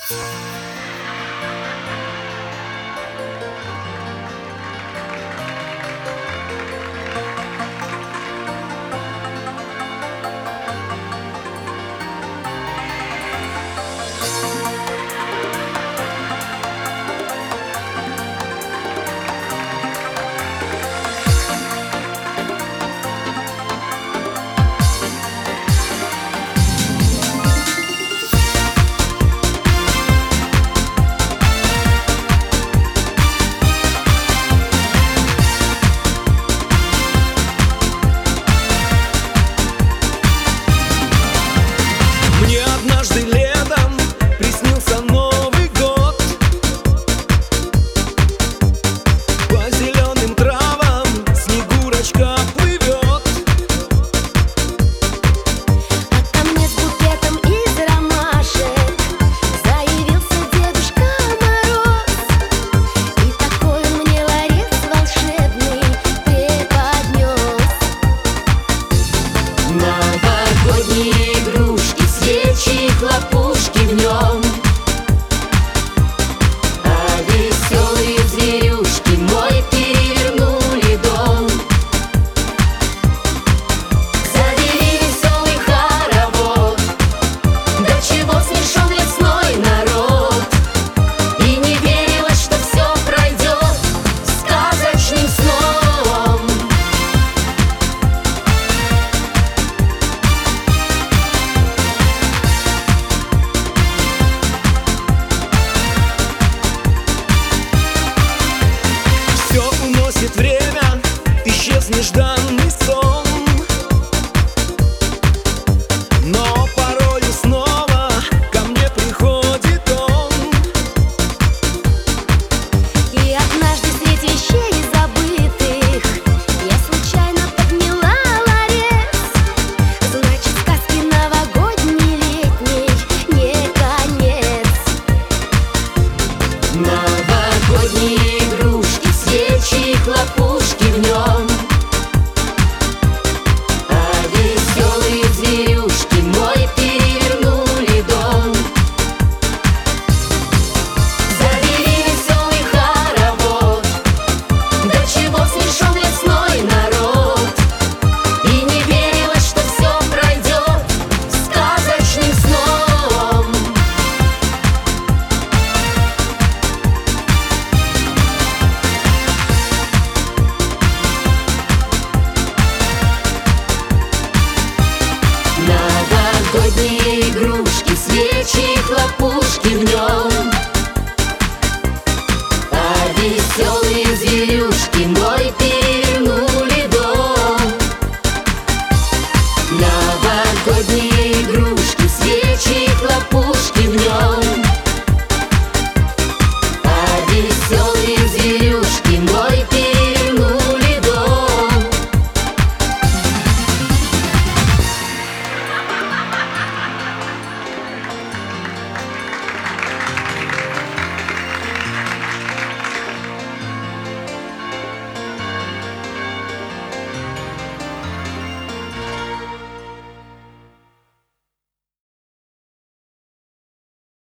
нежданный сон, но порою снова ко мне приходит он. И однажды среди вещей забытых я случайно подняла ларец. Значит, сказки новогодней летней не конец. Новогодние игрушки, свечи, хлопушки в нем. Новогодние игрушки, свечи, хлопушки в нем. А веселые зверюшки мой перевернули дом. Новогодние игрушки, свечи, хлопушки в нем.